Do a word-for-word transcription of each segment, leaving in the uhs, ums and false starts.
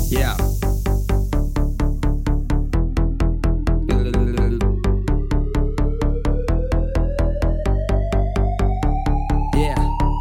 Yeah. Yeah.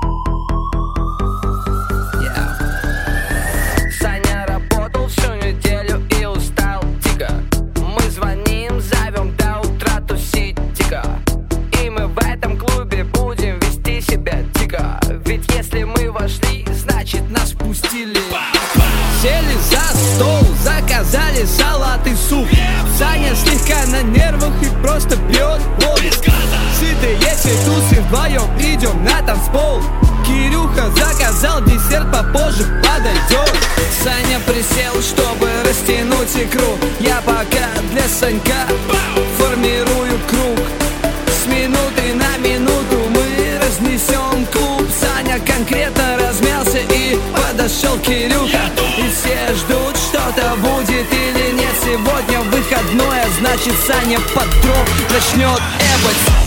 Yeah. Саня работал всю неделю и устал дико. Мы звоним, зовем до утра тусить дико. И мы в этом клубе будем вести себя дико. Ведь если мы вошли, значит нас пустили. Сели за стол, заказали салат и суп. Саня слегка на нервах и просто пьет воду. Сытые тусы вдвоем идем на танцпол. Кирюха заказал десерт, попозже подойдет. Саня присел, чтобы растянуть икру. Я пока для Санька формирую круг. С минуты на минуту мы разнесем клуб. Саня конкретно размялся и подошел Кирюха. И все ждут, что-то будет или нет. Сегодня выходной, а значит Саня под дроп начнет эбать.